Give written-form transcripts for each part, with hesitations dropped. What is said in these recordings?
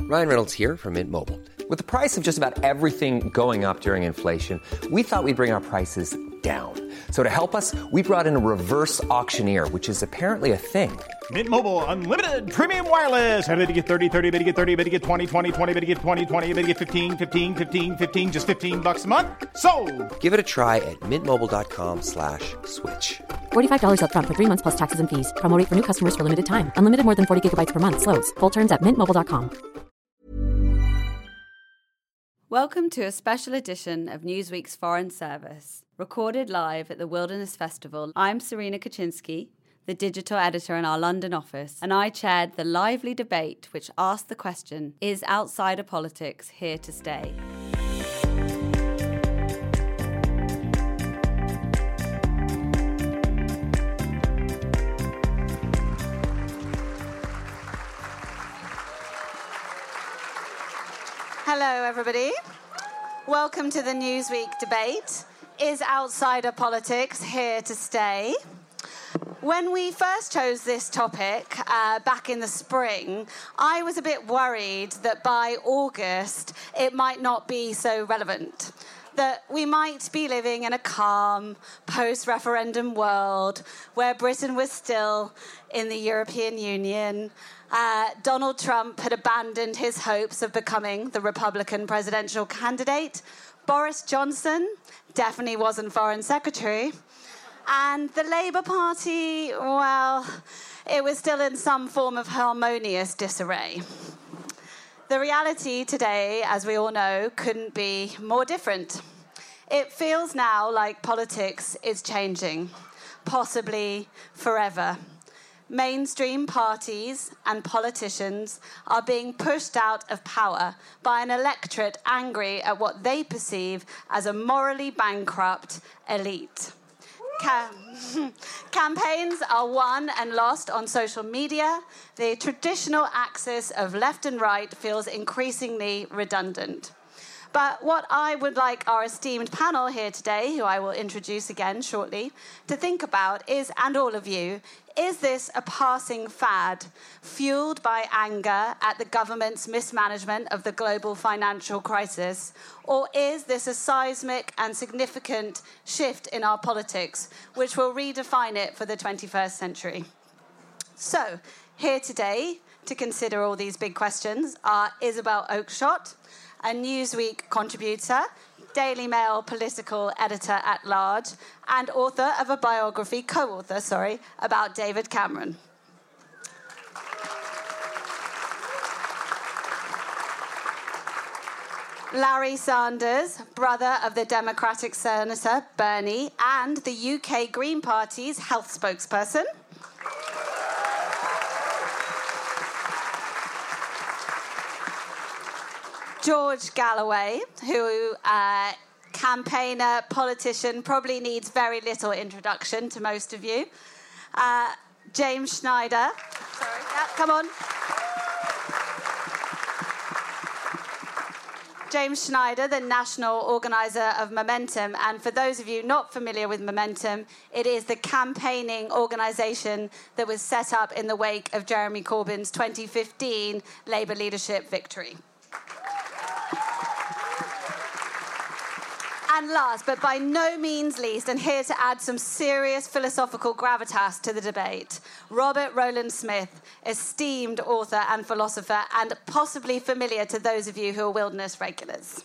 Ryan Reynolds here from Mint Mobile. With the price of just about everything going up during inflation, we thought we'd bring our prices down. So to help us, we brought in a reverse auctioneer, which is apparently a thing. Mint Mobile Unlimited Premium Wireless. How to get 30, 30, bit to get 30, bit to get 20, 20, 20, bit to get 20, 20, bit to get 15, 15, 15, 15, just $15 a month? Sold! Give it a try at mintmobile.com/switch. $45 up front for 3 months plus taxes and fees. Promo rate for new customers for limited time. Unlimited more than 40 gigabytes per month. Slows full terms at mintmobile.com. Welcome to a special edition of Newsweek's Foreign Service, recorded live at the Wilderness Festival. I'm Serena Kaczynski, the digital editor in our London office, and I chaired the lively debate which asked the question, is outsider politics here to stay? Hello, everybody. Welcome to the Newsweek debate. Is outsider politics here to stay? When we first chose this topic back in the spring, I was a bit worried that by August it might not be so relevant. That we might be living in a calm, post-referendum world where Britain was still in the European Union. Donald Trump had abandoned his hopes of becoming the Republican presidential candidate. Boris Johnson definitely wasn't Foreign Secretary. And the Labour Party, well, it was still in some form of harmonious disarray. The reality today, as we all know, couldn't be more different. It feels now like politics is changing, possibly forever. Mainstream parties and politicians are being pushed out of power by an electorate angry at what they perceive as a morally bankrupt elite. Campaigns are won and lost on social media. The traditional axis of left and right feels increasingly redundant. But what I would like our esteemed panel here today, who I will introduce again shortly, to think about is, and all of you, is this a passing fad fueled by anger at the government's mismanagement of the global financial crisis? Or is this a seismic and significant shift in our politics, which will redefine it for the 21st century? So, here today to consider all these big questions are Isabel Oakeshott, a Newsweek contributor, Daily Mail political editor-at-large, and author of a biography, co-author, about David Cameron. Larry Sanders, brother of the Democratic Senator Bernie, and the UK Green Party's health spokesperson. George Galloway, who campaigner, politician, probably needs very little introduction to most of you. James Schneider. Sorry, yeah, come on. James Schneider, the national organiser of Momentum. And for those of you not familiar with Momentum, it is the campaigning organisation that was set up in the wake of Jeremy Corbyn's 2015 Labour leadership victory. And last, but by no means least, and here to add some serious philosophical gravitas to the debate, Robert Rowland Smith, esteemed author and philosopher, and possibly familiar to those of you who are Wilderness regulars.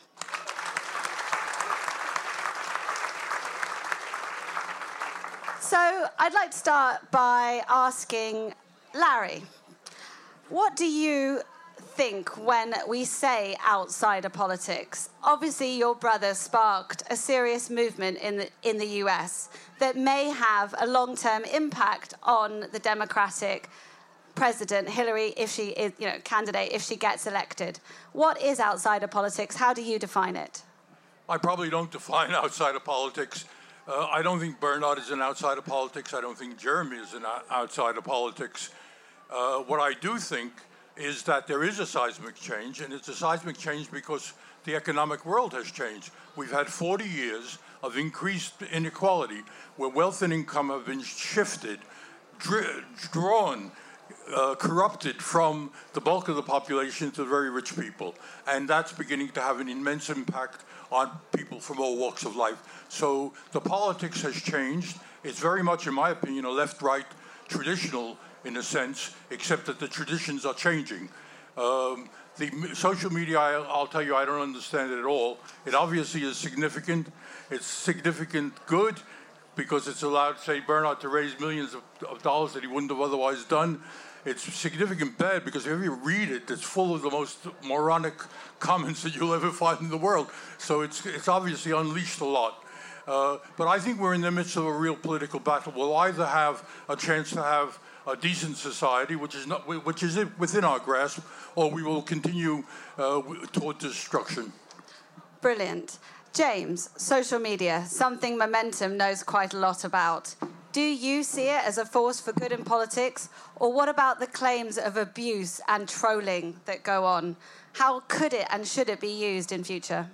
So I'd like to start by asking Larry, what do you think when we say outsider politics? Obviously, your brother sparked a serious movement in the US that may have a long-term impact on the Democratic president, Hillary, if she is, candidate, if she gets elected. What is outsider politics? How do you define it? I probably don't define outsider politics. I don't think Bernard is an outsider politics. I don't think Jeremy is an outsider politics. What I do think is that there is a seismic change, and it's a seismic change because the economic world has changed. We've had 40 years of increased inequality where wealth and income have been shifted, drawn corrupted from the bulk of the population to the very rich people. And that's beginning to have an immense impact on people from all walks of life. So the politics has changed. It's very much, in my opinion, a left-right traditional in a sense, except that the traditions are changing. The social media, I'll tell you, I don't understand it at all. It obviously is significant. It's significant good because it's allowed, say, Bernard to raise millions of dollars that he wouldn't have otherwise done. It's significant bad because if you read it, it's full of the most moronic comments that you'll ever find in the world. So it's obviously unleashed a lot. But I think we're in the midst of a real political battle. We'll either have a chance to have a decent society, which is within our grasp, or we will continue toward destruction. Brilliant. James, social media, something Momentum knows quite a lot about. Do you see it as a force for good in politics, or what about the claims of abuse and trolling that go on? How could it and should it be used in future?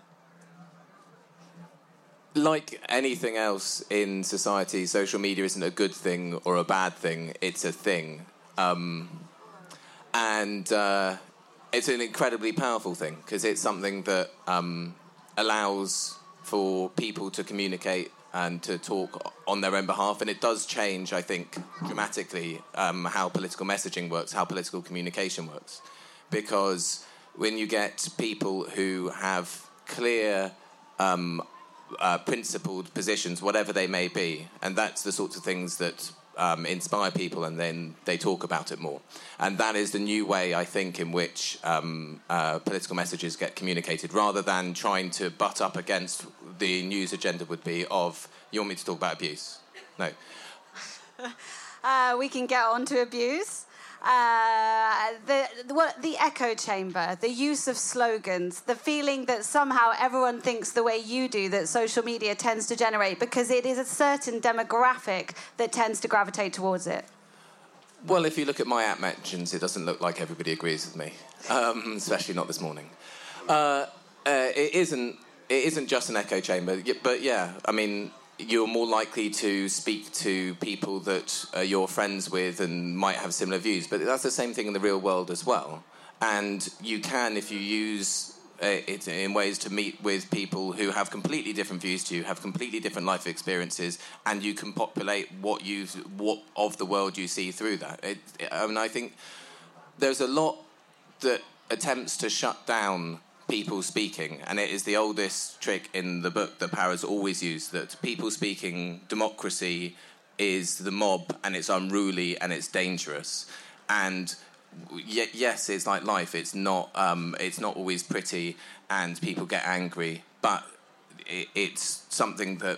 Like anything else in society, social media isn't a good thing or a bad thing. It's a thing. And it's an incredibly powerful thing because it's something that allows for people to communicate and to talk on their own behalf. And it does change, I think, dramatically how political messaging works, how political communication works. Because when you get people who have clear principled positions, whatever they may be, and that's the sorts of things that inspire people, and then they talk about it more. And that is the new way, I think, in which political messages get communicated, rather than trying to butt up against the news agenda would be of, you want me to talk about abuse? No. We can get on to abuse. The echo chamber, the use of slogans, the feeling that somehow everyone thinks the way you do that social media tends to generate because it is a certain demographic that tends to gravitate towards it. Well, if you look at my app mentions, it doesn't look like everybody agrees with me, especially not this morning. It isn't just an echo chamber, but yeah, I mean, you're more likely to speak to people that you're friends with and might have similar views. But that's the same thing in the real world as well. And you can, if you use it in ways to meet with people who have completely different views to you, have completely different life experiences, and you can populate what of the world you see through that. I think there's a lot that attempts to shut down people speaking, and it is the oldest trick in the book that Power's always used, that people speaking, democracy is the mob, and it's unruly and it's dangerous. And yes, it's like life. It's not always pretty, and people get angry, but it's something that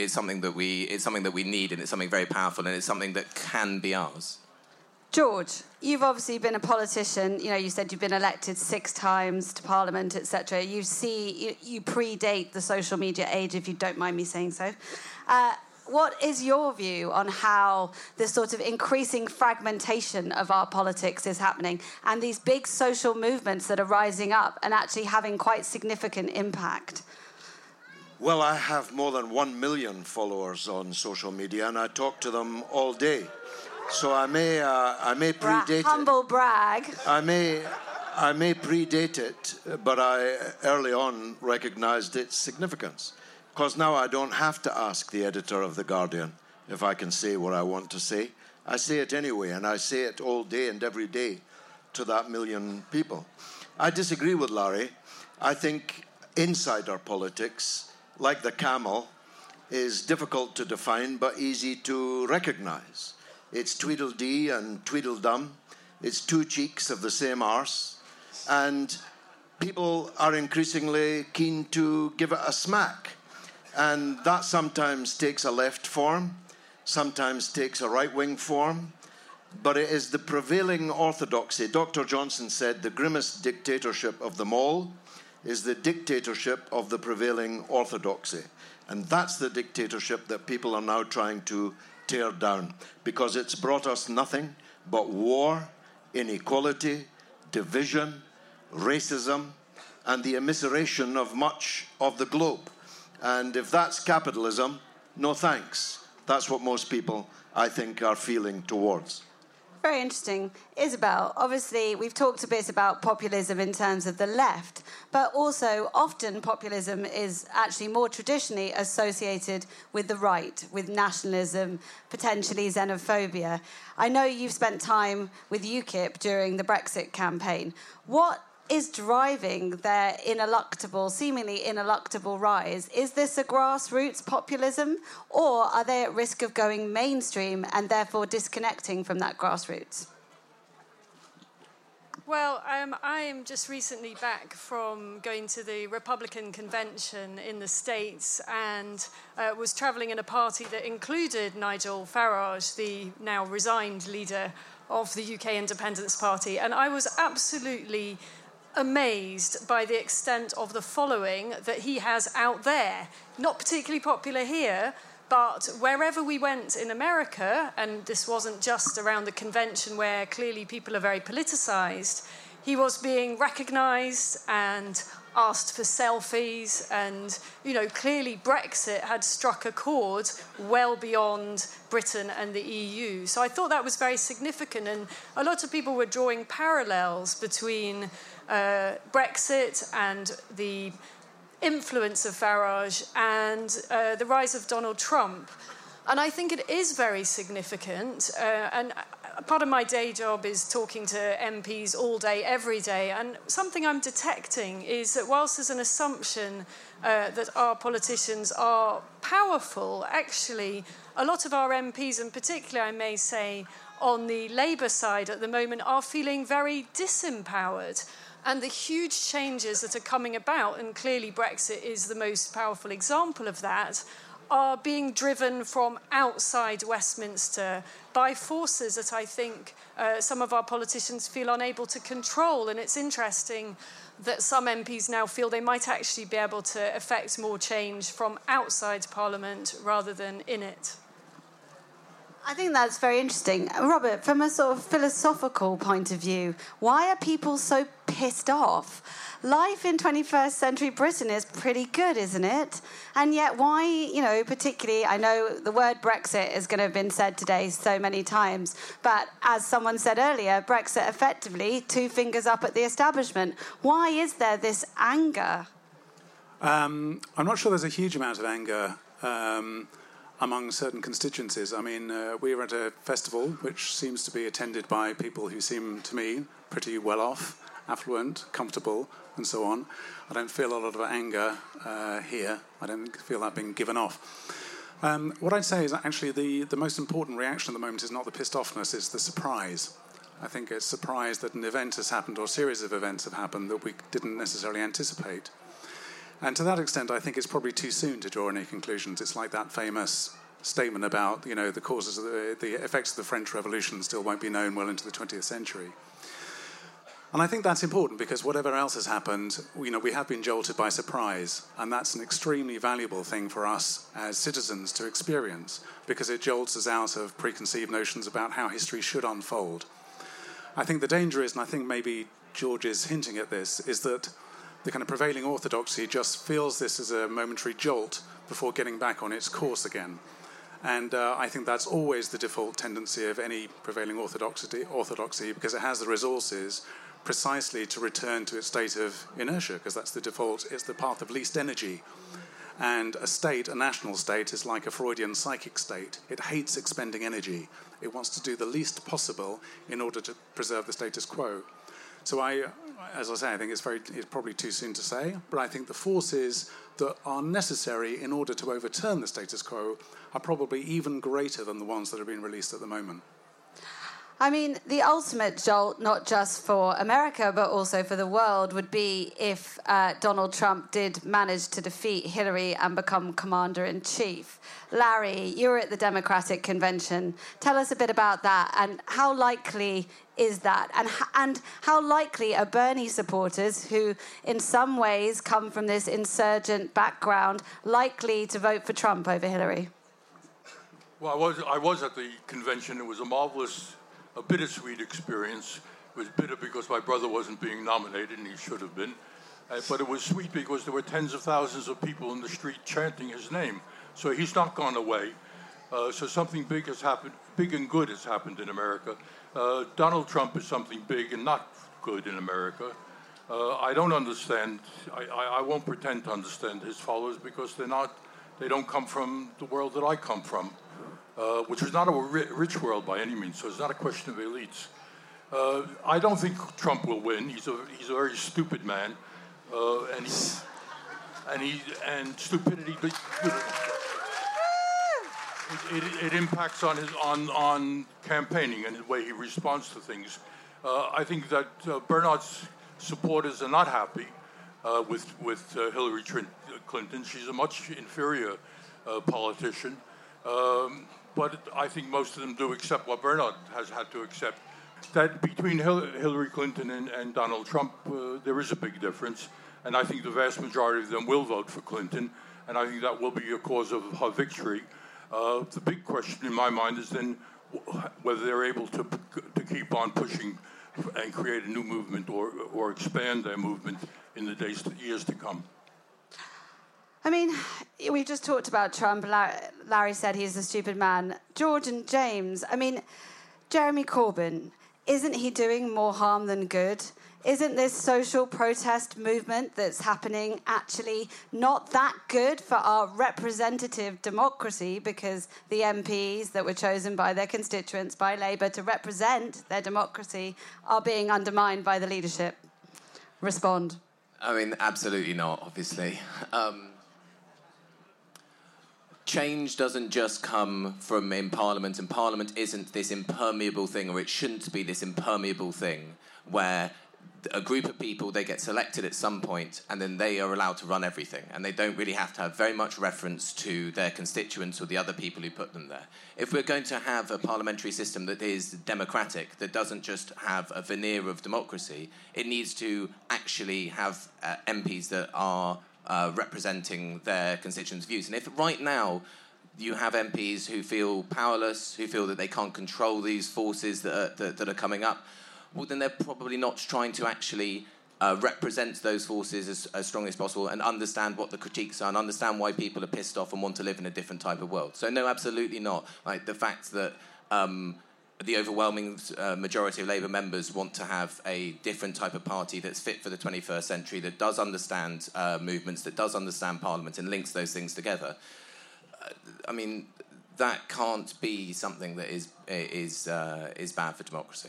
we need, and it's something very powerful, and it's something that can be ours. George, you've obviously been a politician. You know, you said you've been elected 6 times to Parliament, etc. You predate the social media age, if you don't mind me saying so. What is your view on how this sort of increasing fragmentation of our politics is happening, and these big social movements that are rising up and actually having quite significant impact? Well, I have more than 1 million followers on social media, and I talk to them all day. So I may predate humble brag. I may predate it, but I early on recognized its significance. Because now I don't have to ask the editor of The Guardian if I can say what I want to say. I say it anyway, and I say it all day and every day to that 1 million people. I disagree with Larry. I think insider politics, like the camel, is difficult to define but easy to recognize. It's Tweedledee and Tweedledum. It's two cheeks of the same arse. And people are increasingly keen to give it a smack. And that sometimes takes a left form, sometimes takes a right-wing form. But it is the prevailing orthodoxy. Dr. Johnson said the grimmest dictatorship of them all is the dictatorship of the prevailing orthodoxy. And that's the dictatorship that people are now trying to tear down, because it's brought us nothing but war, inequality, division, racism, and the immiseration of much of the globe. And if that's capitalism, no thanks. That's what most people, I think, are feeling towards. Very interesting. Isabel, obviously we've talked a bit about populism in terms of the left, but also often populism is actually more traditionally associated with the right, with nationalism, potentially xenophobia. I know you've spent time with UKIP during the Brexit campaign. What is driving their seemingly ineluctable rise? Is this a grassroots populism, or are they at risk of going mainstream and therefore disconnecting from that grassroots? Well, I am just recently back from going to the Republican convention in the States and was travelling in a party that included Nigel Farage, the now resigned leader of the UK Independence Party. And I was absolutely amazed by the extent of the following that he has out there. Not particularly popular here, but wherever we went in America, and this wasn't just around the convention where clearly people are very politicised, he was being recognised and asked for selfies, and, you know, clearly Brexit had struck a chord well beyond Britain and the EU. So I thought that was very significant, and a lot of people were drawing parallels between Brexit and the influence of Farage and the rise of Donald Trump. And I think it is very significant. And part of my day job is talking to MPs all day, every day. And something I'm detecting is that whilst there's an assumption that our politicians are powerful, actually, a lot of our MPs, and particularly, I may say, on the Labour side at the moment, are feeling very disempowered. And the huge changes that are coming about, and clearly Brexit is the most powerful example of that, are being driven from outside Westminster by forces that I think some of our politicians feel unable to control. And it's interesting that some MPs now feel they might actually be able to effect more change from outside Parliament rather than in it. I think that's very interesting. Robert, from a sort of philosophical point of view, why are people so pissed off? Life in 21st century Britain is pretty good, isn't it? And yet why, you know, particularly, I know the word Brexit is going to have been said today so many times, but as someone said earlier, Brexit effectively, 2 fingers up at the establishment. Why is there this anger? I'm not sure there's a huge amount of anger among certain constituencies. I mean, we were at a festival which seems to be attended by people who seem to me pretty well off, affluent, comfortable, and so on. I don't feel a lot of anger here. I don't feel that being given off. What I'd say is actually the most important reaction at the moment is not the pissed offness, it's the surprise. I think it's surprise that an event has happened or a series of events have happened that we didn't necessarily anticipate. And to that extent, I think it's probably too soon to draw any conclusions. It's like that famous statement about, you know, the causes of the effects of the French Revolution still won't be known well into the 20th century. And I think that's important because whatever else has happened, you know, we have been jolted by surprise, and that's an extremely valuable thing for us as citizens to experience because it jolts us out of preconceived notions about how history should unfold. I think the danger is, and I think maybe George is hinting at this, is that the kind of prevailing orthodoxy just feels this as a momentary jolt before getting back on its course again. And I think that's always the default tendency of any prevailing orthodoxy because it has the resources precisely to return to its state of inertia, because that's the default, it's the path of least energy. And a state, a national state, is like a Freudian psychic state. It hates expending energy. It wants to do the least possible in order to preserve the status quo. So as I say, I think it's probably too soon to say, but I think the forces that are necessary in order to overturn the status quo are probably even greater than the ones that are being released at the moment. I mean, the ultimate jolt, not just for America, but also for the world, would be if Donald Trump did manage to defeat Hillary and become commander-in-chief. Larry, you were at the Democratic Convention. Tell us a bit about that, and how likely is that? And how likely are Bernie supporters, who in some ways come from this insurgent background, likely to vote for Trump over Hillary? Well, I was at the convention. It was a bittersweet experience. It was bitter because my brother wasn't being nominated, and he should have been. But it was sweet because there were tens of thousands of people in the street chanting his name. So he's not gone away. So something big has happened. big and good has happened in America. Donald Trump is something big and not good in America. I don't understand. I won't pretend to understand his followers because they don't come from the world that I come from, which is not a rich world by any means. So it's not a question of elites. I don't think Trump will win. He's a very stupid man, and stupidity. It impacts on campaigning and the way he responds to things. I think that Bernard's supporters are not happy with Hillary Clinton. She's a much inferior politician, but I think most of them do accept what Bernard has had to accept. That between Hillary Clinton and Donald Trump, there is a big difference, and I think the vast majority of them will vote for Clinton, and I think that will be a cause of her victory. The big question in my mind is then whether they're able to keep on pushing and create a new movement or expand their movement in the years to come. I mean, we just talked about Trump. Larry said he's a stupid man. George and James, I mean, Jeremy Corbyn, isn't he doing more harm than good? Isn't this social protest movement that's happening actually not that good for our representative democracy, because the MPs that were chosen by their constituents, by Labour, to represent their democracy are being undermined by the leadership? Respond. I mean, absolutely not, obviously. Change doesn't just come from in Parliament, and Parliament isn't this impermeable thing, or it shouldn't be this impermeable thing where a group of people, they get selected at some point and then they are allowed to run everything, and they don't really have to have very much reference to their constituents or the other people who put them there. If we're going to have a parliamentary system that is democratic, that doesn't just have a veneer of democracy, it needs to actually have MPs that are representing their constituents' views. And if right now you have MPs who feel powerless, who feel that they can't control these forces that are coming up, well, then they're probably not trying to actually represent those forces as strongly as possible and understand what the critiques are and understand why people are pissed off and want to live in a different type of world. So no, absolutely not. Like the fact that the overwhelming majority of Labour members want to have a different type of party that's fit for the 21st century, that does understand movements, that does understand Parliament and links those things together. I mean, that can't be something that is bad for democracy.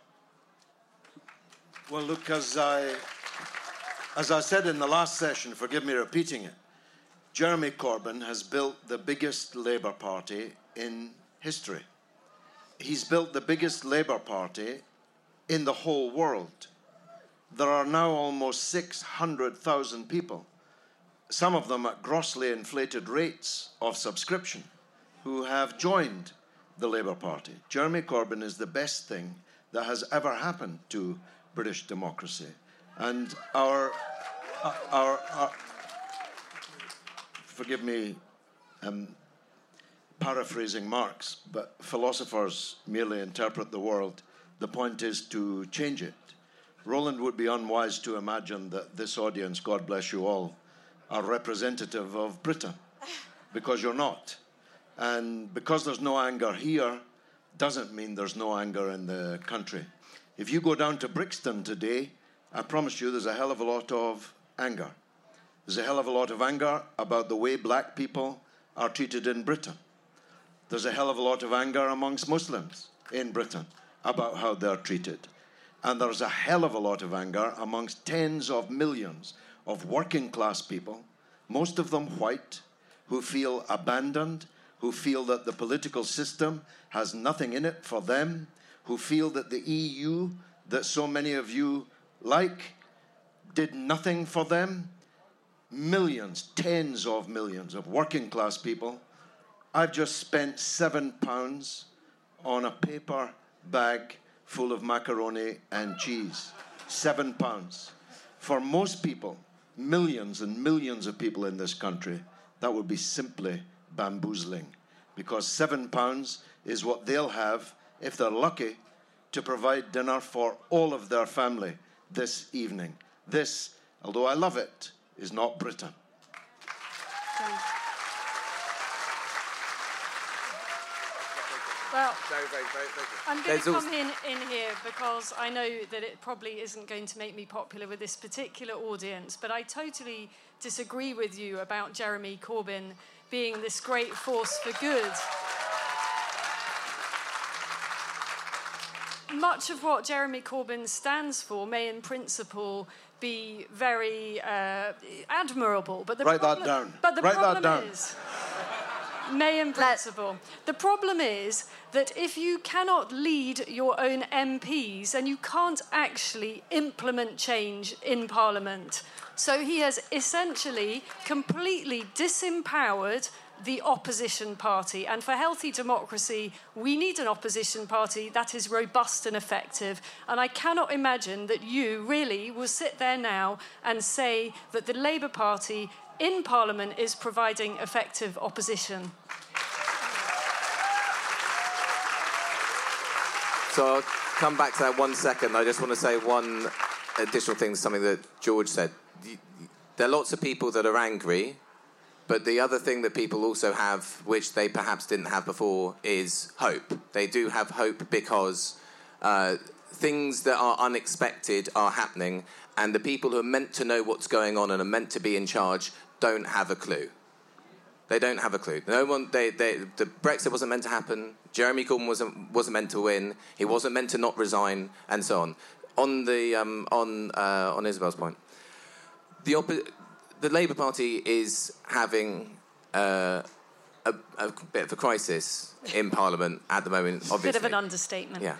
Well, look, as I said in the last session, forgive me repeating it, Jeremy Corbyn has built the biggest Labour Party in history. He's built the biggest Labour Party in the whole world. There are now almost 600,000 people, some of them at grossly inflated rates of subscription, who have joined the Labour Party. Jeremy Corbyn is the best thing that has ever happened to British democracy. And our forgive me paraphrasing Marx, but philosophers merely interpret the world. The point is to change it. Roland would be unwise to imagine that this audience, God bless you all, are representative of Britain, because you're not. And because there's no anger here, doesn't mean there's no anger in the country. If you go down to Brixton today, I promise you there's a hell of a lot of anger. There's a hell of a lot of anger about the way black people are treated in Britain. There's a hell of a lot of anger amongst Muslims in Britain about how they're treated. And there's a hell of a lot of anger amongst tens of millions of working class people, most of them white, who feel abandoned, who feel that the political system has nothing in it for them, who feel that the EU, that so many of you like, did nothing for them. Millions, tens of millions of working class people. I've just spent £7 on a paper bag full of macaroni and cheese. £7. For most people, millions and millions of people in this country, that would be simply bamboozling, because £7 is what they'll have, if they're lucky, to provide dinner for all of their family this evening. This, although I love it, is not Britain. Well, very I'm going to come in here because I know that it probably isn't going to make me popular with this particular audience, but I totally disagree with you about Jeremy Corbyn being this great force for good. Much of what Jeremy Corbyn stands for may in principle be very admirable, but the Write that down. But the Write problem that down. is, may in principle. The problem is that if you cannot lead your own MPs and you can't actually implement change in Parliament, so he has essentially completely disempowered the opposition party. And for healthy democracy, we need an opposition party that is robust and effective. And I cannot imagine that you really will sit there now and say that the Labour Party in Parliament is providing effective opposition. So I'll come back to that 1 second. I just want to say one additional thing, something that George said. There are lots of people that are angry, but the other thing that people also have, which they perhaps didn't have before, is hope. They do have hope because things that are unexpected are happening, and the people who are meant to know what's going on and are meant to be in charge don't have a clue. They don't have a clue. No one. The Brexit wasn't meant to happen. Jeremy Corbyn wasn't meant to win. He wasn't meant to not resign, and so on. On Isabel's point, the Labour Party is having a bit of a crisis in Parliament at the moment, obviously. Bit of an understatement. Yeah.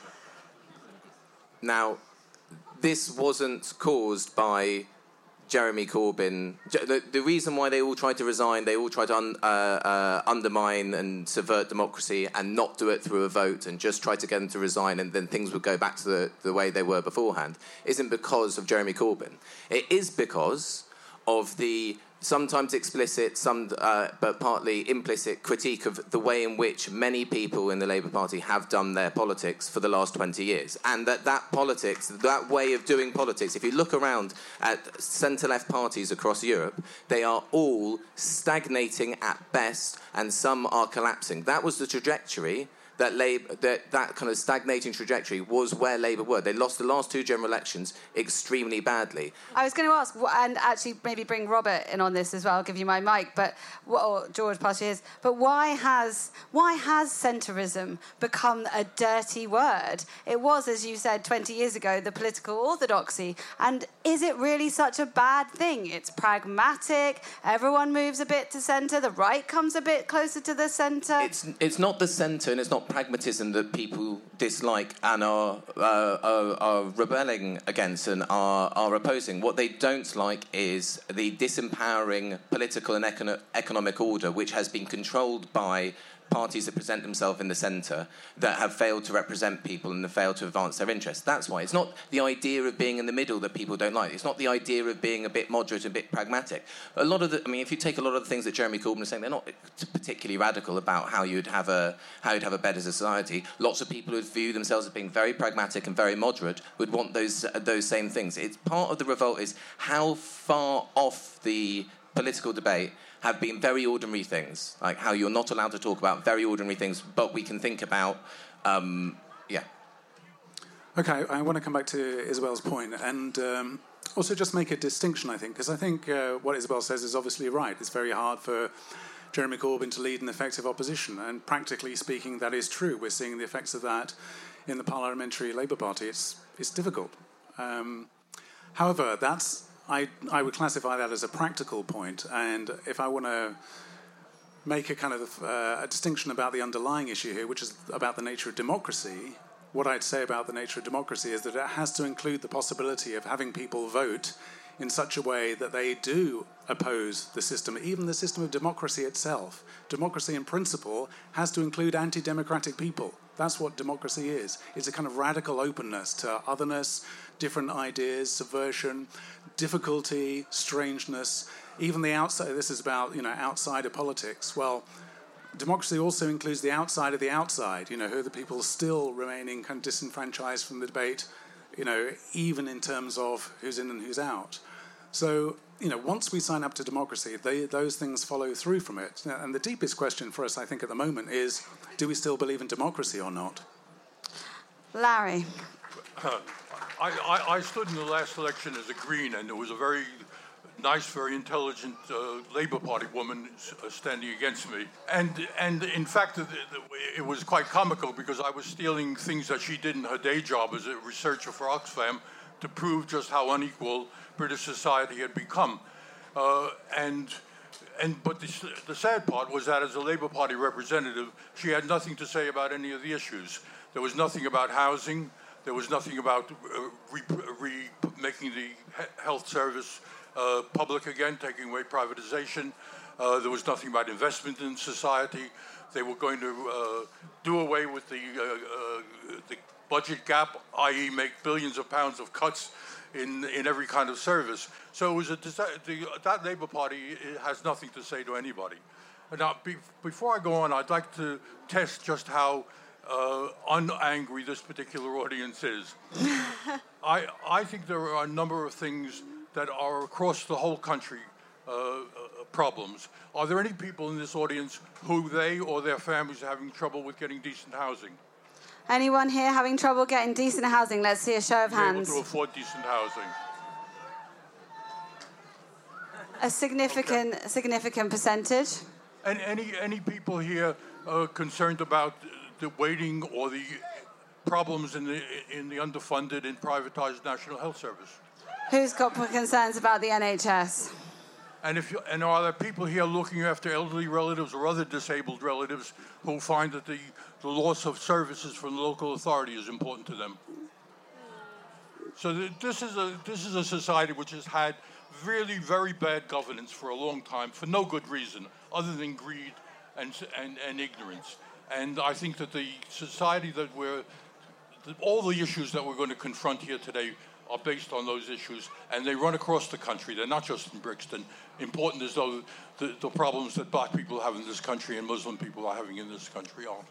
Now, this wasn't caused by Jeremy Corbyn. The reason why they all tried to resign, they all tried to undermine and subvert democracy and not do it through a vote and just try to get them to resign and then things would go back to the way they were beforehand, isn't because of Jeremy Corbyn. It is because of the sometimes explicit, but partly implicit critique of the way in which many people in the Labour Party have done their politics for the last 20 years. And that politics, that way of doing politics, if you look around at centre-left parties across Europe, they are all stagnating at best, and some are collapsing. That was the trajectory. That kind of stagnating trajectory was where Labour were. They lost the last two general elections extremely badly. I was going to ask, and actually maybe bring Robert in on this as well, I'll give you my mic, or George, pass you his, but why has centrism become a dirty word? It was, as you said, 20 years ago, the political orthodoxy. And is it really such a bad thing? It's pragmatic, everyone moves a bit to centre, the right comes a bit closer to the centre. It's not the centre, and it's not pragmatism that people dislike and are rebelling against and are opposing. What they don't like is the disempowering political and economic order which has been controlled by parties that present themselves in the centre that have failed to represent people and have failed to advance their interests. That's why. It's not the idea of being in the middle that people don't like. It's not the idea of being a bit moderate, a bit pragmatic. If you take a lot of the things that Jeremy Corbyn is saying, they're not particularly radical about how you'd have a better society. Lots of people who view themselves as being very pragmatic and very moderate would want those same things. It's part of the revolt is how far off the political debate have been very ordinary things, like how you're not allowed to talk about very ordinary things, but we can think about, Okay, I want to come back to Isabel's point and also just make a distinction, I think, because I think what Isabel says is obviously right. It's very hard for Jeremy Corbyn to lead an effective opposition, and practically speaking, that is true. We're seeing the effects of that in the Parliamentary Labour Party. It's difficult. However, I would classify that as a practical point, and if I want to make a kind of a distinction about the underlying issue here, which is about the nature of democracy, what I'd say about the nature of democracy is that it has to include the possibility of having people vote in such a way that they do oppose the system, even the system of democracy itself. Democracy in principle has to include anti-democratic people. That's what democracy is. It's a kind of radical openness to otherness, different ideas, subversion, difficulty, strangeness, even the outside. This is about, outside of politics. Well, democracy also includes the outside of the outside, who are the people still remaining kind of disenfranchised from the debate, even in terms of who's in and who's out. So, once we sign up to democracy, those things follow through from it. And the deepest question for us, I think, at the moment is, do we still believe in democracy or not? Larry. I stood in the last election as a Green, and there was a very nice, very intelligent Labour Party woman standing against me. And in fact, it was quite comical because I was stealing things that she did in her day job as a researcher for Oxfam to prove just how unequal British society had become. But the sad part was that as a Labour Party representative, she had nothing to say about any of the issues. There was nothing about housing. There was nothing about making the health service public again, taking away privatization. There was nothing about investment in society. They were going to do away with the budget gap, i.e. make billions of pounds of cuts in every kind of service. So it was that Labour Party has nothing to say to anybody. Now, before I go on, I'd like to test just how unangry this particular audience is. I think there are a number of things that are across the whole country problems. Are there any people in this audience who they or their families are having trouble with getting decent housing? Anyone here having trouble getting decent housing? Let's see a show of hands. Able to afford decent housing. A significant percentage. And any people here concerned about the waiting or the problems in the underfunded and privatized National Health Service? Who's got concerns about the NHS? And are there people here looking after elderly relatives or other disabled relatives who find that the loss of services from the local authority is important to them? So this is a society which has had really very bad governance for a long time for no good reason other than greed and ignorance. And I think that the society that all the issues that we're going to confront here today are based on those issues, and they run across the country. They're not just in Brixton. Important as though the problems that black people have in this country and Muslim people are having in this country are.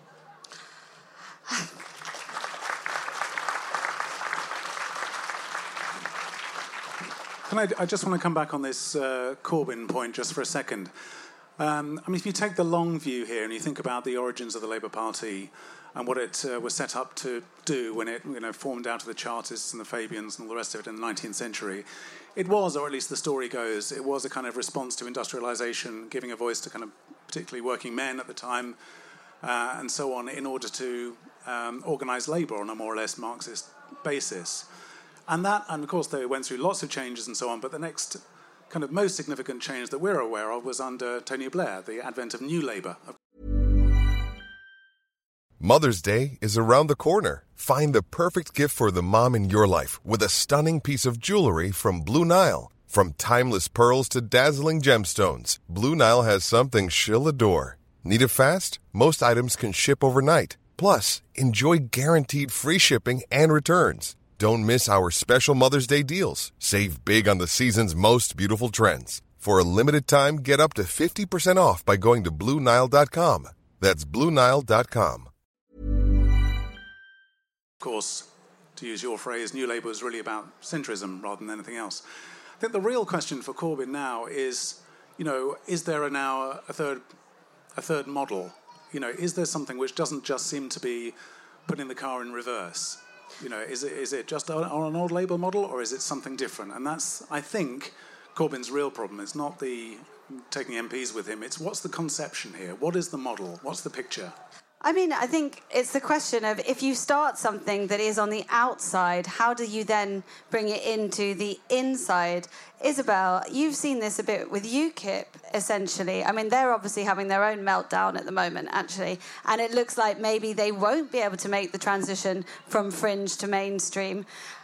I just want to come back on this Corbyn point just for a second. If you take the long view here and you think about the origins of the Labour Party and what it was set up to do when it formed out of the Chartists and the Fabians and all the rest of it in the 19th century, it was, or at least the story goes, it was a kind of response to industrialisation, giving a voice to kind of particularly working men at the time and so on, in order to organise labour on a more or less Marxist basis. And of course, they went through lots of changes and so on, but the next kind of most significant change that we're aware of was under Tony Blair, the advent of New Labour. Mother's Day is around the corner. Find the perfect gift for the mom in your life with a stunning piece of jewelry from Blue Nile. From timeless pearls to dazzling gemstones, Blue Nile has something she'll adore. Need it fast? Most items can ship overnight. Plus, enjoy guaranteed free shipping and returns. Don't miss our special Mother's Day deals. Save big on the season's most beautiful trends. For a limited time, get up to 50% off by going to BlueNile.com. That's BlueNile.com. Of course, to use your phrase, New Labour is really about centrism rather than anything else. I think the real question for Corbyn now is, is there now a third model? Is there something which doesn't just seem to be putting the car in reverse? Is it just on an old Labour model, or is it something different? And that's, I think, Corbyn's real problem. It's not the taking MPs with him. It's what's the conception here? What is the model? What's the picture? I think it's the question of if you start something that is on the outside, how do you then bring it into the inside? Isabel, you've seen this a bit with UKIP, essentially. They're obviously having their own meltdown at the moment, actually, and it looks like maybe they won't be able to make the transition from fringe to mainstream.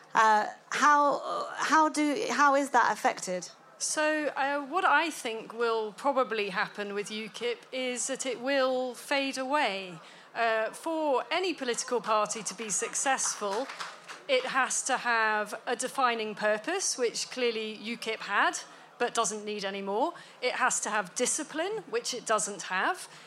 How is that affected? So what I think will probably happen with UKIP is that it will fade away. For any political party to be successful, it has to have a defining purpose, which clearly UKIP had, but doesn't need anymore. It has to have discipline, which it doesn't have.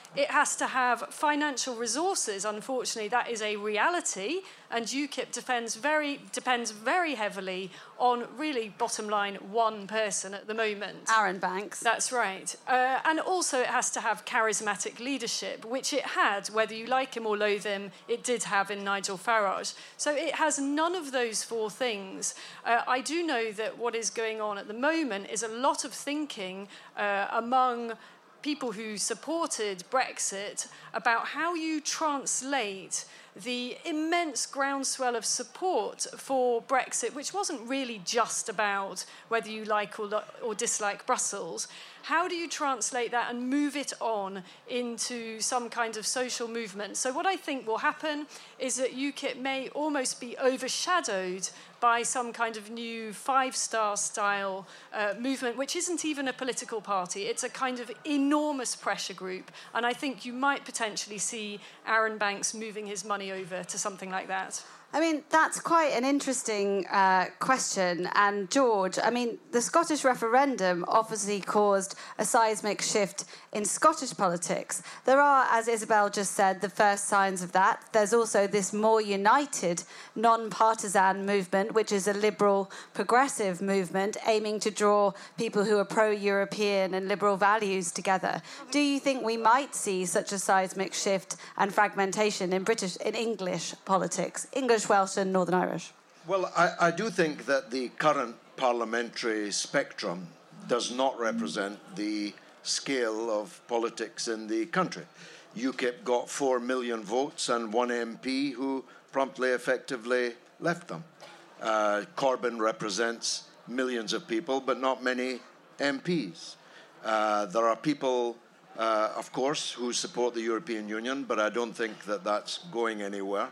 it has to have financial resources. Unfortunately, that is a reality, and UKIP depends very heavily on, really, bottom line, one person at the moment. Arron Banks. That's right. And also it has to have charismatic leadership, which it had, whether you like him or loathe him, it did have in Nigel Farage. So it has none of those four things. I do know that what is going on at the moment is a lot of thinking among people who supported Brexit about how you translate the immense groundswell of support for Brexit, which wasn't really just about whether you like or dislike Brussels. How do you translate that and move it on into some kind of social movement? So what I think will happen is that UKIP may almost be overshadowed by some kind of new five-star style movement, which isn't even a political party. It's a kind of enormous pressure group. And I think you might potentially see Arron Banks moving his money over to something like that. I mean, that's quite an interesting question. And George, I mean, the Scottish referendum obviously caused a seismic shift in Scottish politics. There are, as Isabel just said, the first signs of that. There's also this more united, non-partisan movement, which is a liberal, progressive movement aiming to draw people who are pro-European and liberal values together. Do you think we might see such a seismic shift and fragmentation in English politics? English, Welsh and Northern Irish? Well, I do think that the current parliamentary spectrum does not represent the scale of politics in the country. UKIP got 4 million votes and one MP who promptly, effectively left them. Corbyn represents millions of people, but not many MPs. There are people, of course, who support the European Union, but I don't think that that's going anywhere.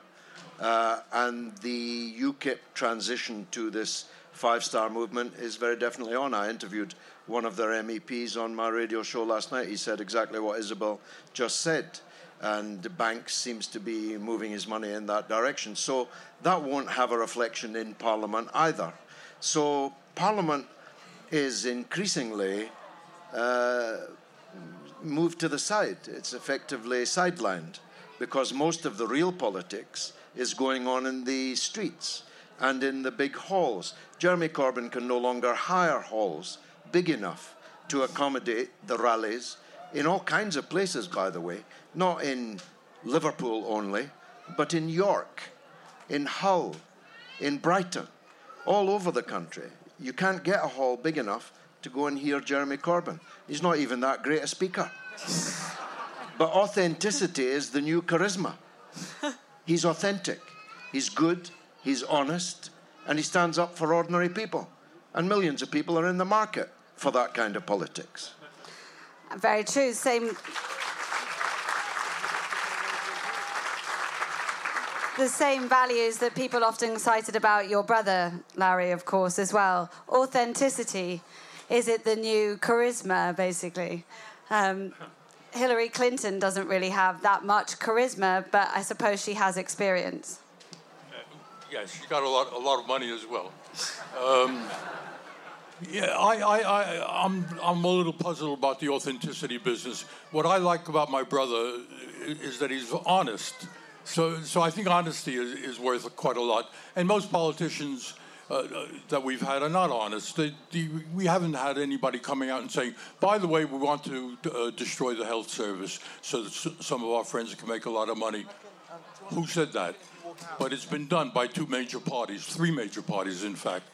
And the UKIP transition to this five-star movement is very definitely on. I interviewed one of their MEPs on my radio show last night. He said exactly what Isabel just said. And Banks seems to be moving his money in that direction. So that won't have a reflection in Parliament either. So Parliament is increasingly moved to the side. It's effectively sidelined because most of the real politics is going on in the streets and in the big halls. Jeremy Corbyn can no longer hire halls big enough to accommodate the rallies in all kinds of places, by the way, not in Liverpool only, but in York, in Hull, in Brighton, all over the country. You can't get a hall big enough to go and hear Jeremy Corbyn. He's not even that great a speaker. But authenticity is the new charisma. He's authentic, he's good, he's honest, and he stands up for ordinary people. And millions of people are in the market for that kind of politics. Very true. The same values that people often cited about your brother, Larry, of course, as well. Authenticity. Is it the new charisma, basically? Hillary Clinton doesn't really have that much charisma, but I suppose she has experience. Yes, she's got a lot of money as well. I'm a little puzzled about the authenticity business. What I like about my brother is that he's honest. So I think honesty is worth quite a lot. And most politicians that we've had are not honest. We haven't had anybody coming out and saying, by the way, we want to destroy the health service so that some of our friends can make a lot of money. Who said that? But it's been done by three major parties, in fact.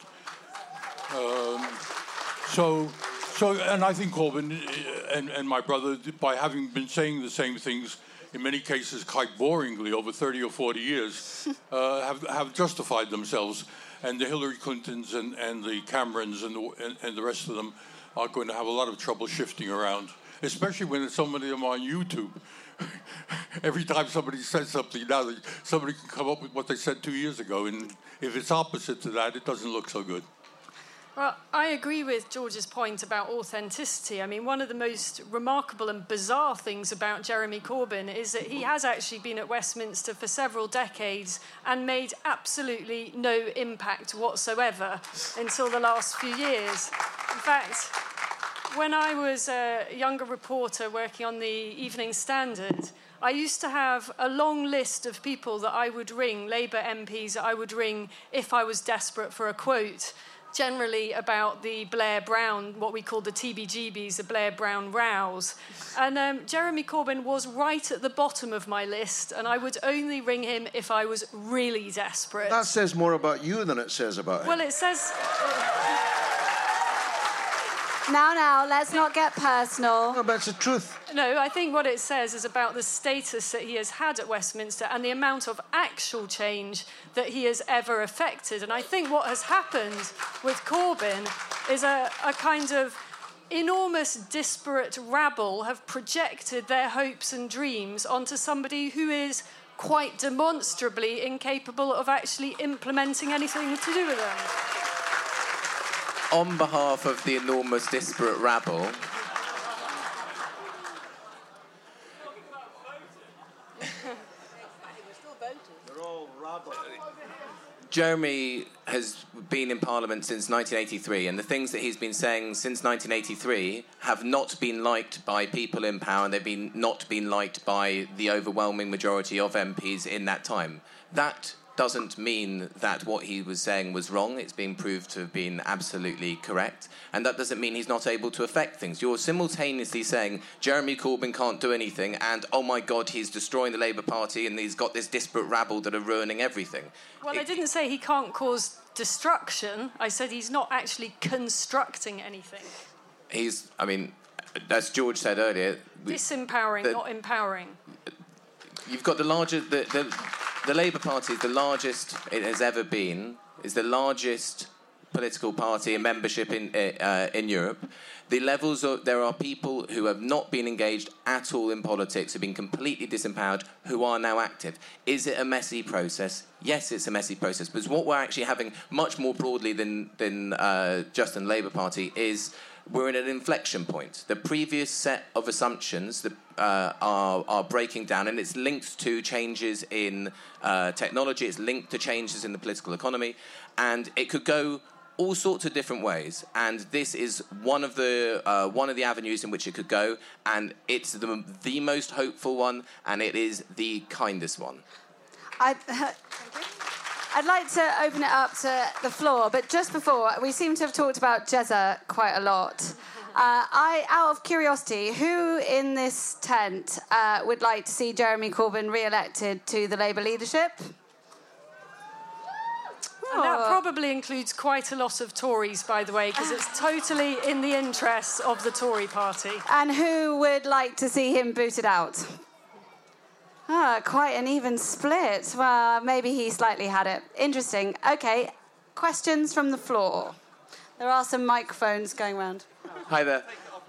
And I think Corbyn and my brother, by having been saying the same things, in many cases quite boringly over 30 or 40 years, have justified themselves. And the Hillary Clintons and the Camerons and the rest of them are going to have a lot of trouble shifting around, especially when some of them are on YouTube. Every time somebody says something, now somebody can come up with what they said 2 years ago, and if it's opposite to that, it doesn't look so good. Well, I agree with George's point about authenticity. I mean, one of the most remarkable and bizarre things about Jeremy Corbyn is that he has actually been at Westminster for several decades and made absolutely no impact whatsoever until the last few years. In fact, when I was a younger reporter working on the Evening Standard, I used to have a long list of people that I would ring, Labour MPs that I would ring if I was desperate for a quote, generally about the Blair Brown, what we call the TBGBs, the Blair Brown rows. And Jeremy Corbyn was right at the bottom of my list, and I would only ring him if I was really desperate. That says more about you than it says about him. Well, it says... Now, let's not get personal. No, but it's the truth. No, I think what it says is about the status that he has had at Westminster and the amount of actual change that he has ever affected. And I think what has happened with Corbyn is a kind of enormous disparate rabble have projected their hopes and dreams onto somebody who is quite demonstrably incapable of actually implementing anything to do with them. On behalf of the enormous disparate rabble, Jeremy has been in Parliament since 1983, and the things that he's been saying since 1983 have not been liked by people in power, and they've not been liked by the overwhelming majority of MPs in that time. That doesn't mean that what he was saying was wrong. It's been proved to have been absolutely correct. And that doesn't mean he's not able to affect things. You're simultaneously saying Jeremy Corbyn can't do anything and, oh my God, he's destroying the Labour Party and he's got this disparate rabble that are ruining everything. Well, I didn't say he can't cause destruction. I said he's not actually constructing anything. As George said earlier... Disempowering, not empowering. You've got the Labour Party is the largest it has ever been, is the largest political party in membership in Europe. There are people who have not been engaged at all in politics, who have been completely disempowered, who are now active. Is it a messy process? Yes, it's a messy process. But what we're actually having much more broadly than just in the Labour Party is we're in an inflection point. The previous set of assumptions are breaking down, and it's linked to changes in technology, it's linked to changes in the political economy, and it could go all sorts of different ways. And this is one of the avenues in which it could go, and it's the most hopeful one, and it is the kindest one. I'd like to open it up to the floor, but just before, we seem to have talked about Jezza quite a lot. Out of curiosity, who in this tent would like to see Jeremy Corbyn re-elected to the Labour leadership? And that probably includes quite a lot of Tories, by the way, because it's totally in the interests of the Tory party. And who would like to see him booted out? Quite an even split. Well, maybe he slightly had it. Interesting. OK, questions from the floor. There are some microphones going around. Hi there.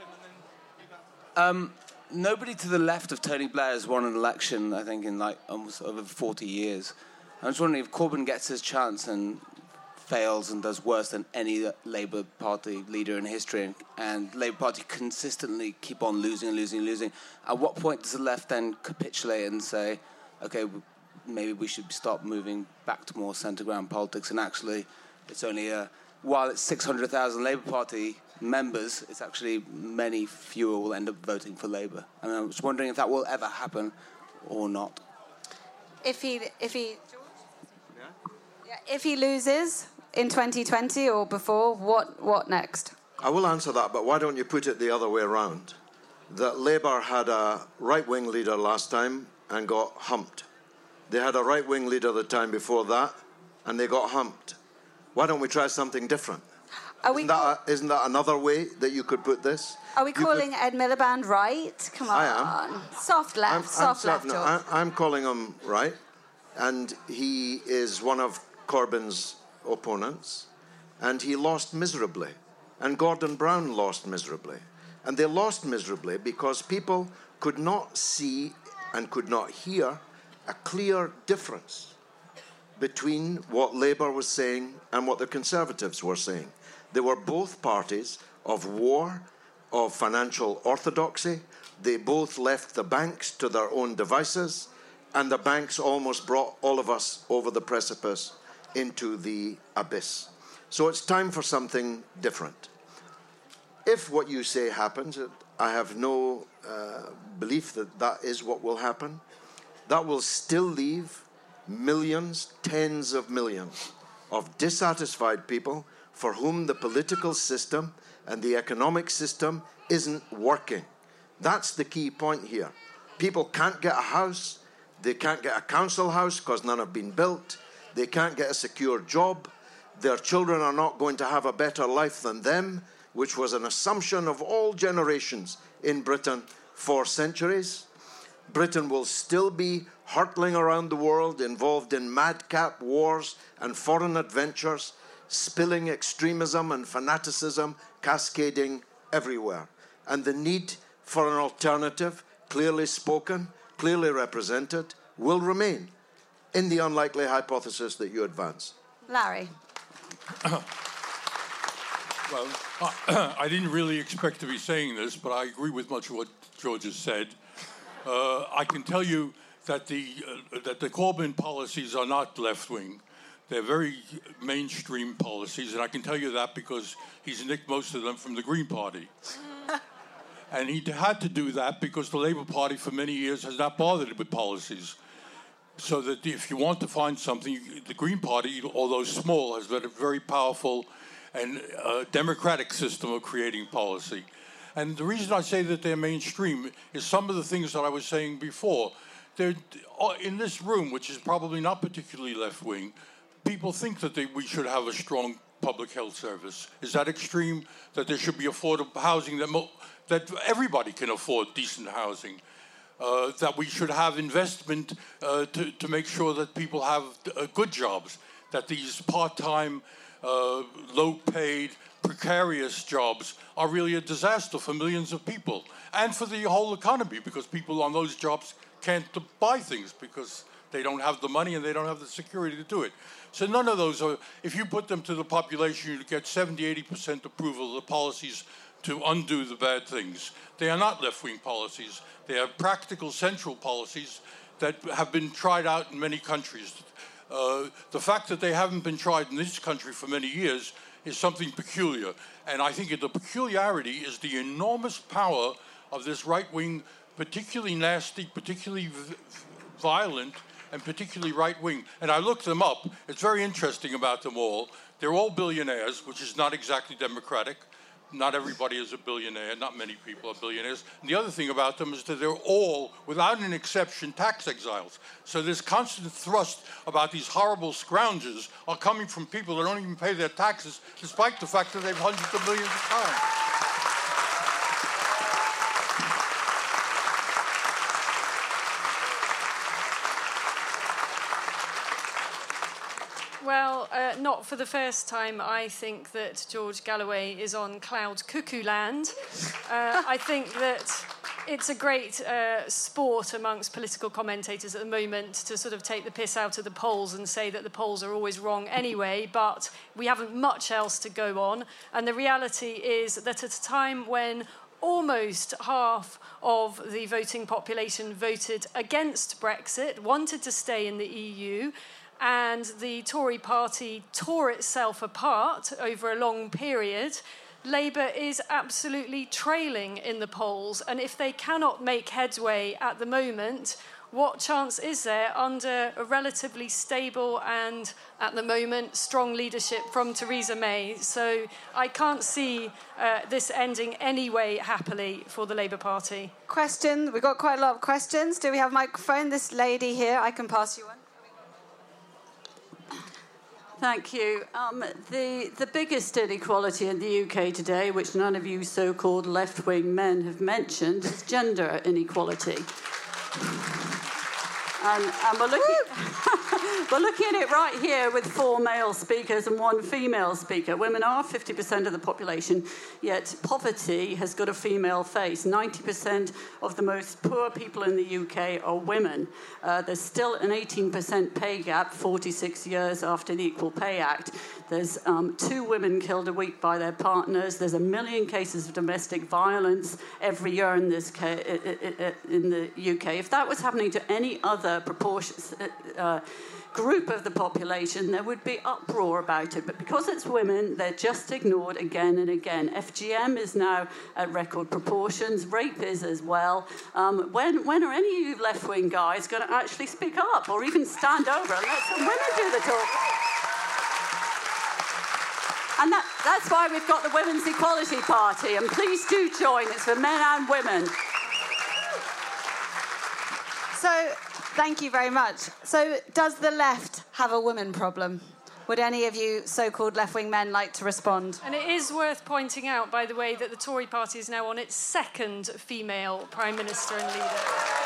Nobody to the left of Tony Blair has won an election, I think, in almost over 40 years. I was wondering if Corbyn gets his chance and fails and does worse than any Labour Party leader in history, and Labour Party consistently keep on losing. At what point does the left then capitulate and say, OK, maybe we should stop moving back to more centre-ground politics, and actually it's only while it's 600,000 Labour Party members, it's actually many fewer will end up voting for Labour. And I was wondering if that will ever happen or not. If he loses in 2020 or before, what next? I will answer that, but why don't you put it the other way around? That Labour had a right-wing leader last time and got humped. They had a right-wing leader the time before that and they got humped. Why don't we try something different? Isn't that another way that you could put this? Are we calling Ed Miliband right? Come on. I am. Soft left, George. I'm calling him right. And he is one of Corbyn's opponents. And he lost miserably. And Gordon Brown lost miserably. And they lost miserably because people could not see and could not hear a clear difference between what Labour was saying and what the Conservatives were saying. They were both parties of war, of financial orthodoxy. They both left the banks to their own devices, and the banks almost brought all of us over the precipice into the abyss. So it's time for something different. if what you say happens, I have no belief that that is what will happen, that will still leave millions, tens of millions of dissatisfied people for whom the political system and the economic system isn't working. That's the key point here. People can't get a house, they can't get a council house because none have been built, they can't get a secure job, their children are not going to have a better life than them, which was an assumption of all generations in Britain for centuries. Britain will still be hurtling around the world, involved in madcap wars and foreign adventures, spilling extremism and fanaticism, cascading everywhere. And the need for an alternative, clearly spoken, clearly represented, will remain in the unlikely hypothesis that you advance. Larry. Well, I didn't really expect to be saying this, but I agree with much of what George has said. I can tell you that the Corbyn policies are not left-wing. They're very mainstream policies, and I can tell you that because he's nicked most of them from the Green Party. And he had to do that because the Labour Party for many years has not bothered with policies. So that if you want to find something, the Green Party, although small, has got a very powerful and democratic system of creating policy. And the reason I say that they're mainstream is some of the things that I was saying before. They're, in this room, which is probably not particularly left-wing, people think that we should have a strong public health service. Is that extreme? That there should be affordable housing, that everybody can afford decent housing? That we should have investment to make sure that people have good jobs, that these part-time, low-paid, precarious jobs are really a disaster for millions of people and for the whole economy, because people on those jobs can't buy things because they don't have the money and they don't have the security to do it. So none of those are, if you put them to the population, you get 70-80% approval of the policies to undo the bad things. They are not left-wing policies. They are practical central policies that have been tried out in many countries. The fact that they haven't been tried in this country for many years is something peculiar. And I think the peculiarity is the enormous power of this right-wing, particularly nasty, particularly violent, and particularly right-wing. And I looked them up. It's very interesting about them all. They're all billionaires, which is not exactly democratic. Not everybody is a billionaire. Not many people are billionaires. And the other thing about them is that they're all, without an exception, tax exiles. So this constant thrust about these horrible scroungers are coming from people that don't even pay their taxes, despite the fact that they've hundreds of millions of pounds. Well, not for the first time, I think that George Galloway is on cloud cuckoo land. I think that it's a great sport amongst political commentators at the moment to sort of take the piss out of the polls and say that the polls are always wrong anyway, but we haven't much else to go on. And the reality is that at a time when almost half of the voting population voted against Brexit, wanted to stay in the EU, and the Tory party tore itself apart over a long period, Labour is absolutely trailing in the polls. And if they cannot make headway at the moment, what chance is there under a relatively stable and, at the moment, strong leadership from Theresa May? So I can't see this ending anyway happily for the Labour Party. Question. We've got quite a lot of questions. Do we have a microphone? This lady here, I can pass you one. Thank you. The biggest inequality in the UK today, which none of you so-called left-wing men have mentioned, is gender inequality. And we're looking at it right here with 4 male speakers and 1 female speaker. Women are 50% of the population, yet poverty has got a female face. 90% of the most poor people in the UK are women. There's still an 18% pay gap 46 years after the Equal Pay Act. There's 2 women killed a week by their partners. There's 1 million cases of domestic violence every year in in the UK. If that was happening to any other group of the population, there would be uproar about it. But because it's women, they're just ignored again and again. FGM is now at record proportions. Rape is as well. When are any of you left-wing guys going to actually speak up or even stand over and let some women do the talking? And that's why we've got the Women's Equality Party. And please do join. It's for men and women. So, thank you very much. So, does the left have a women problem? Would any of you so-called left-wing men like to respond? And it is worth pointing out, by the way, that the Tory party is now on its 2nd female Prime Minister and leader.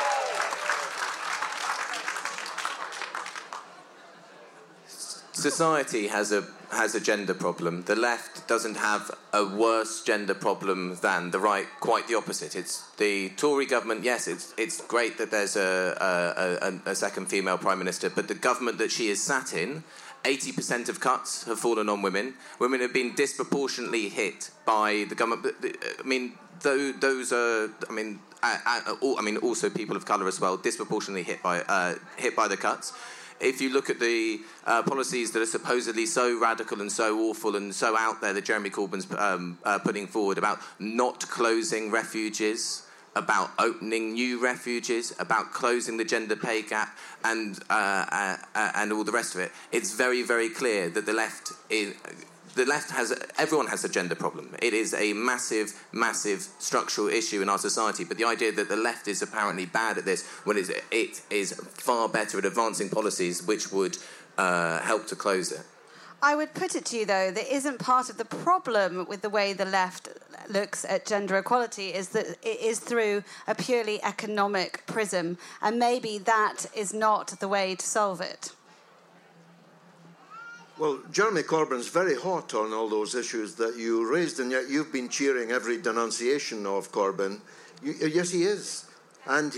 Society has a gender problem. The left doesn't have a worse gender problem than the right. Quite the opposite. It's the Tory government. Yes, it's great that there's a second female prime minister, but the government that she is sat in, 80% of cuts have fallen on women. Women have been disproportionately hit by the government. I mean, those are. I mean, also people of colour as well, disproportionately hit by the cuts. If you look at the policies that are supposedly so radical and so awful and so out there that Jeremy Corbyn's putting forward about not closing refuges, about opening new refuges, about closing the gender pay gap, and all the rest of it, it's very, very clear that everyone has a gender problem. It is a massive, massive structural issue in our society. But the idea that the left is apparently bad at this, when it is far better at advancing policies which would help to close it. I would put it to you, though, that isn't part of the problem with the way the left looks at gender equality is that it is through a purely economic prism. And maybe that is not the way to solve it. Well, Jeremy Corbyn's very hot on all those issues that you raised, and yet you've been cheering every denunciation of Corbyn. Yes, he is. And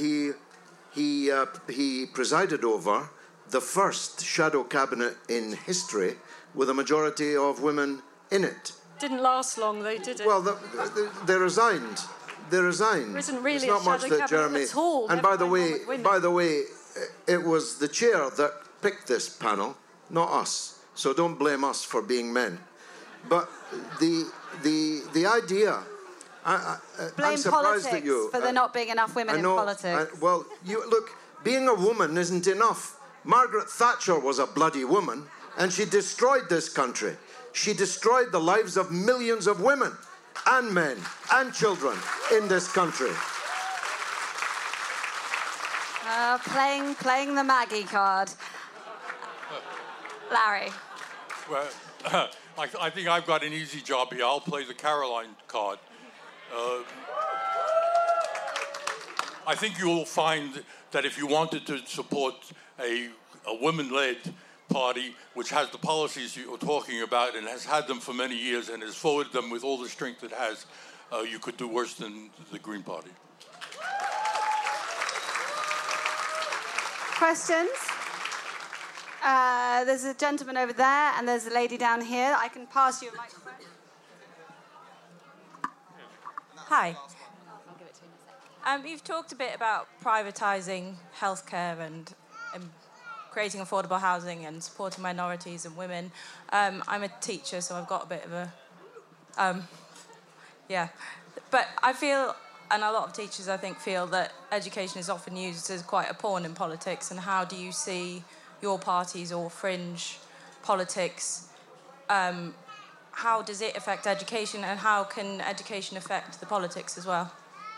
he presided over the first shadow cabinet in history with a majority of women in it. Didn't last long, though, did it? Well, they resigned. There isn't really not a much shadow that cabinet Jeremy. at all. And by the way, it was the chair that picked this panel, not us. So don't blame us for being men. But the idea. Blame I'm surprised politics at you. for there not being enough women in politics. Well, look, being a woman isn't enough. Margaret Thatcher was a bloody woman, and she destroyed this country. She destroyed the lives of millions of women and men and children in this country. Playing the Maggie card. Larry. Well, I think I've got an easy job here. I'll play the Caroline card. I think you will find that if you wanted to support a women-led party which has the policies you're talking about and has had them for many years and has forwarded them with all the strength it has, you could do worse than the Green Party. Questions? There's a gentleman over there, and there's a lady down here. I can pass you a microphone. Hi. You've talked a bit about privatising healthcare and creating affordable housing and supporting minorities and women. I'm a teacher, so I've got a bit of a... But I feel, and a lot of teachers, I think, feel that education is often used as quite a pawn in politics. And how do you see your parties or fringe politics? How does it affect education, and how can education affect the politics as well?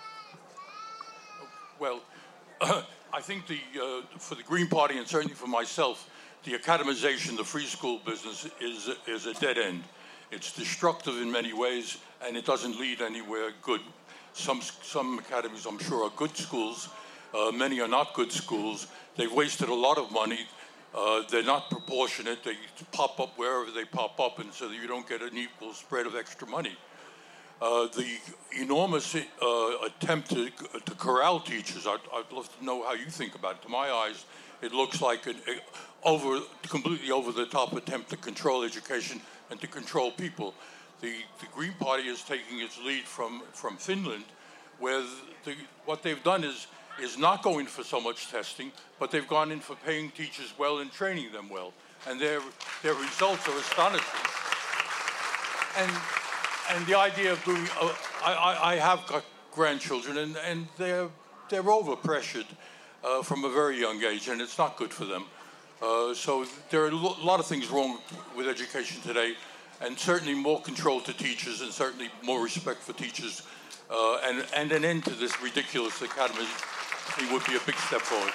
Well, I think for the Green Party, and certainly for myself, the academization, the free school business is a dead end. It's destructive in many ways, and it doesn't lead anywhere good. Some academies, I'm sure, are good schools. Many are not good schools. They've wasted a lot of money. They're not proportionate. They pop up wherever they pop up, and so that you don't get an equal spread of extra money. The enormous attempt to corral teachers, I'd love to know how you think about it. To my eyes, it looks like a completely over-the-top attempt to control education and to control people. The Green Party is taking its lead from Finland, where what they've done is not going for so much testing, but they've gone in for paying teachers well and training them well. And their results are astonishing. And the idea of doing, I have got grandchildren, and they're overpressured from a very young age, and it's not good for them. So there are a lot of things wrong with education today, and certainly more control to teachers, and certainly more respect for teachers, and an end to this ridiculous academy would be a big step forward.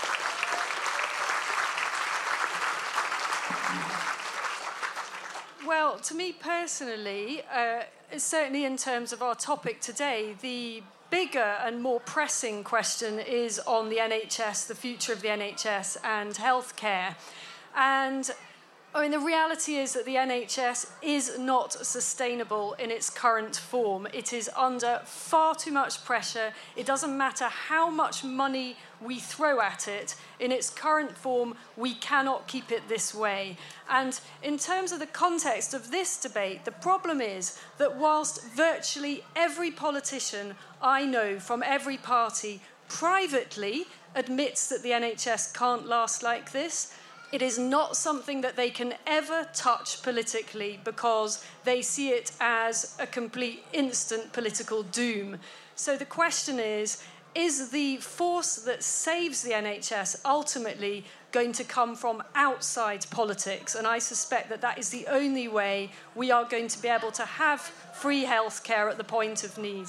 Well, to me personally, certainly in terms of our topic today, the bigger and more pressing question is on the NHS, the future of the NHS and healthcare. And I mean, the reality is that the NHS is not sustainable in its current form. It is under far too much pressure. It doesn't matter how much money we throw at it. In its current form, we cannot keep it this way. And in terms of the context of this debate, the problem is that whilst virtually every politician I know from every party privately admits that the NHS can't last like this, it is not something that they can ever touch politically because they see it as a complete instant political doom. So the question is the force that saves the NHS ultimately going to come from outside politics? And I suspect that that is the only way we are going to be able to have free healthcare at the point of need.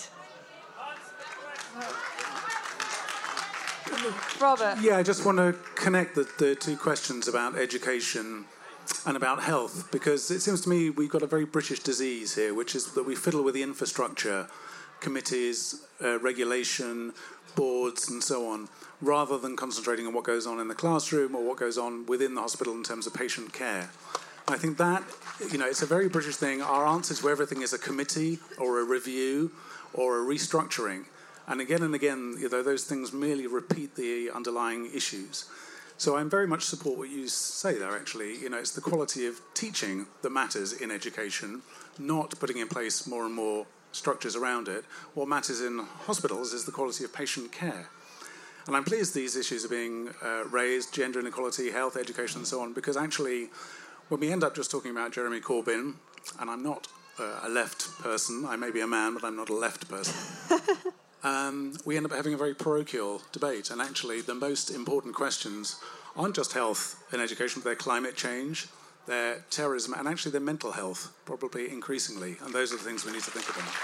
Robert. Yeah, I just want to connect the two questions about education and about health, because it seems to me we've got a very British disease here, which is that we fiddle with the infrastructure, committees, regulation, boards, and so on, rather than concentrating on what goes on in the classroom or what goes on within the hospital in terms of patient care. I think that, it's a very British thing. Our answer to everything is a committee or a review or a restructuring. And again, those things merely repeat the underlying issues. So I very much support what you say there, actually. It's the quality of teaching that matters in education, not putting in place more and more structures around it. What matters in hospitals is the quality of patient care. And I'm pleased these issues are being raised, gender inequality, health, education, and so on, because actually, when we end up just talking about Jeremy Corbyn, and I'm not a left person, I may be a man, but I'm not a left person, we end up having a very parochial debate. And actually, the most important questions aren't just health and education, but they're climate change, their terrorism, and actually their mental health, probably increasingly. And those are the things we need to think about.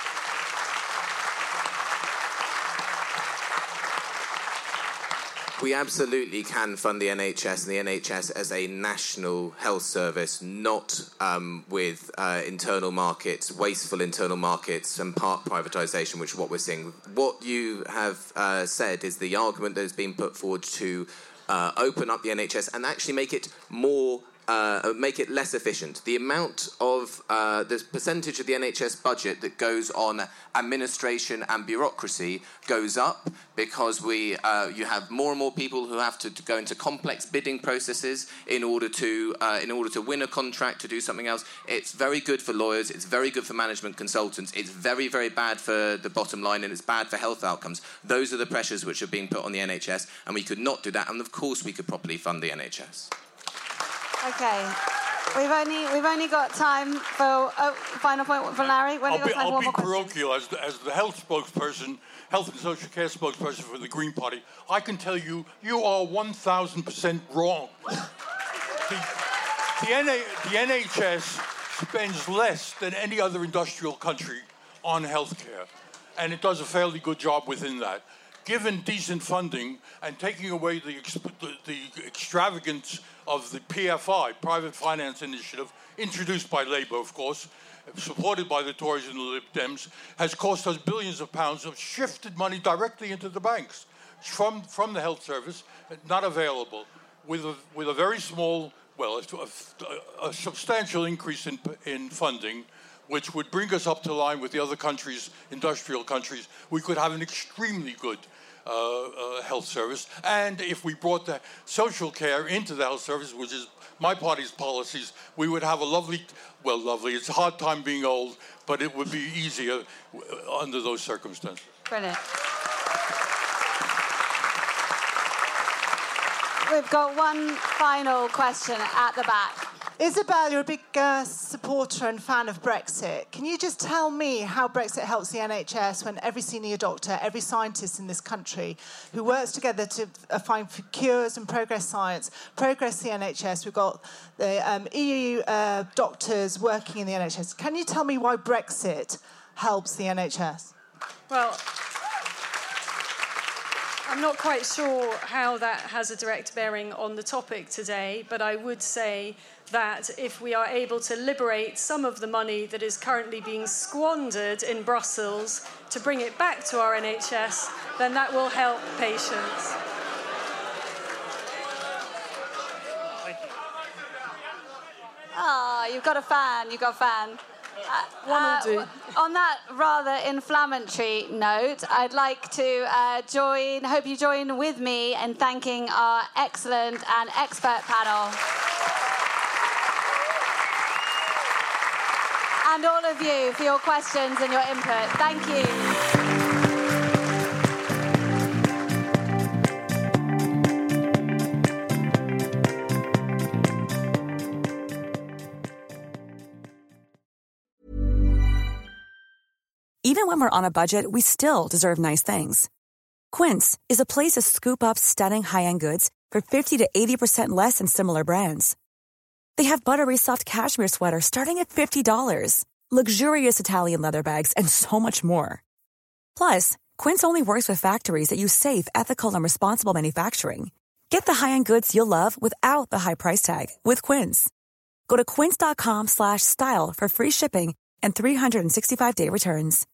We absolutely can fund the NHS and the NHS as a national health service, not with internal markets, wasteful internal markets and part privatisation, which is what we're seeing. What you have said is the argument that has been put forward to open up the NHS and actually make it more make it less efficient. The amount of the percentage of the NHS budget that goes on administration and bureaucracy goes up because you have more and more people who have to go into complex bidding processes in order to win a contract to do something else. It's very good for lawyers. It's very good for management consultants. It's very, very bad for the bottom line, and it's bad for health outcomes. Those are the pressures which are being put on the NHS, and we could not do that. And of course, we could properly fund the NHS. Okay, we've only got time for final point for Larry. I'll be parochial as the health spokesperson, health and social care spokesperson for the Green Party. I can tell you, you are 1,000% wrong. The NHS spends less than any other industrial country on healthcare, and it does a fairly good job within that. Given decent funding and taking away the extravagance of the PFI, Private Finance Initiative, introduced by Labour, of course, supported by the Tories and the Lib Dems, has cost us billions of pounds of shifted money directly into the banks from the health service, not available, with a very small, a substantial increase in funding, which would bring us up to line with the other countries, industrial countries. We could have an extremely good health service. And if we brought the social care into the health service, which is my party's policies, we would have a lovely, it's a hard time being old, but it would be easier under those circumstances. Brilliant. We've got one final question at the back. Isabel, you're a big supporter and fan of Brexit. Can you just tell me how Brexit helps the NHS when every senior doctor, every scientist in this country who works together to find cures and progress science, progress the NHS? We've got the EU doctors working in the NHS. Can you tell me why Brexit helps the NHS? Well, I'm not quite sure how that has a direct bearing on the topic today, but I would say that if we are able to liberate some of the money that is currently being squandered in Brussels to bring it back to our NHS, then that will help patients. Ah, you've got a fan, One will do. On that rather inflammatory note, I'd like to hope you join with me in thanking our excellent and expert panel. And all of you for your questions and your input. Thank you. Even when we're on a budget, we still deserve nice things. Quince is a place to scoop up stunning high-end goods for 50 to 80% less than similar brands. They have buttery soft cashmere sweaters starting at $50, luxurious Italian leather bags, and so much more. Plus, Quince only works with factories that use safe, ethical, and responsible manufacturing. Get the high-end goods you'll love without the high price tag with Quince. Go to quince.com/style for free shipping and 365-day returns.